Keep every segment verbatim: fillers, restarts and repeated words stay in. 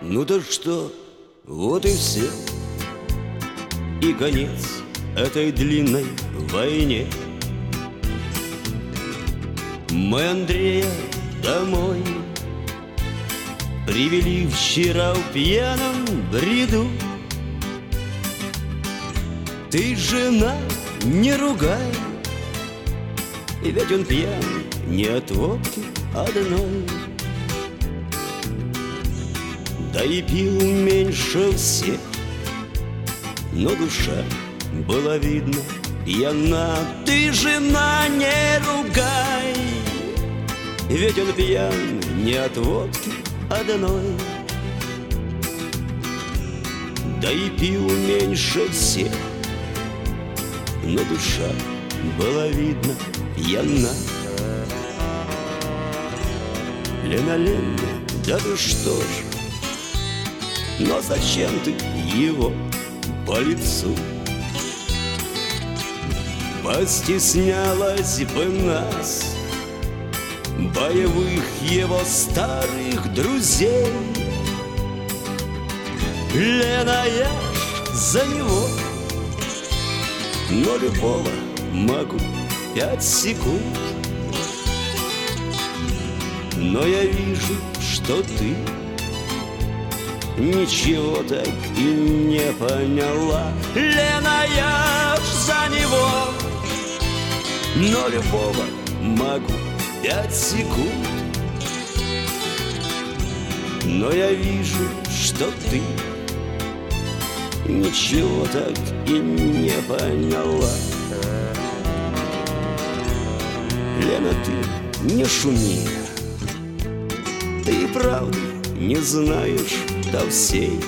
Ну так что, вот и все. И конец этой длинной войне. Мы Андрея домой привели вчера в пьяном бреду. Ты, жена, не ругай, и ведь он пьян не от водки одной. Да и пил меньше всех, но душа была видна пьяна. Ты, жена, не ругай, ведь он пьян не от водки одной. Да и пил меньше всех, но душа была видна пьяна. Лена, Лена, да ты что ж, но зачем ты его по лицу? Постеснялась бы нас, боевых его старых друзей. Лена, я ж за него, но любого могу пять секунд. Но я вижу, что ты ничего так и не поняла. Лена, я ж за него, но любого могу пять секунд. Но я вижу, что ты ничего так и не поняла. Лена, ты не шуми, ты и правда не знаешь до всей.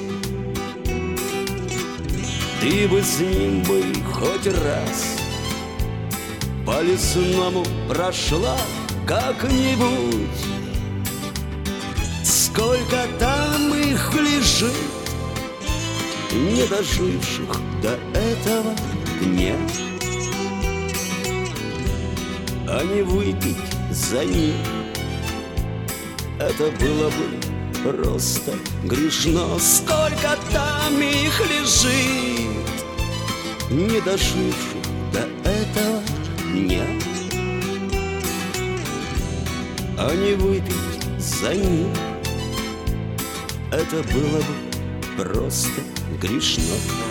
Ты бы с ним бы хоть раз по лесному прошла как-нибудь. Сколько там их лежит, не доживших до этого дня. А не выпить за них — это было бы просто грешно. Сколько там их лежит, не доживших до этого дня. А не выпить за них — это было бы просто грешно.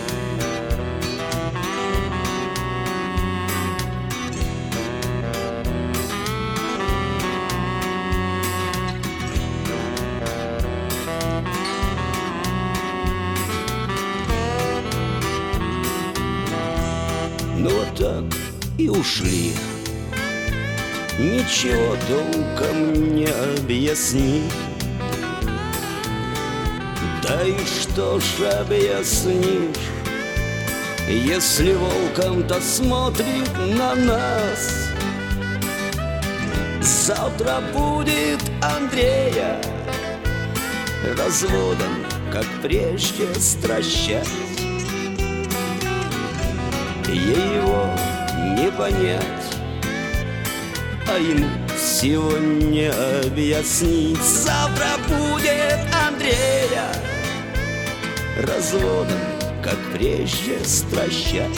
Ну вот так и ушли, ничего толком не объясни. Да и что ж объяснишь, если волком-то смотрит на нас? Завтра будет Андрея разводом, как прежде, стращать. Ей его не понять, а ему всего не объяснить. Завтра будет Андрея разводом, как прежде, стращать.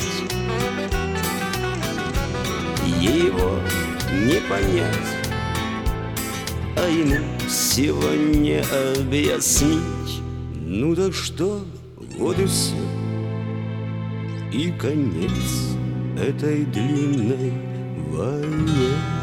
Ей его не понять, а ему всего не объяснить. Ну так что, вот и все. И конец этой длинной войне.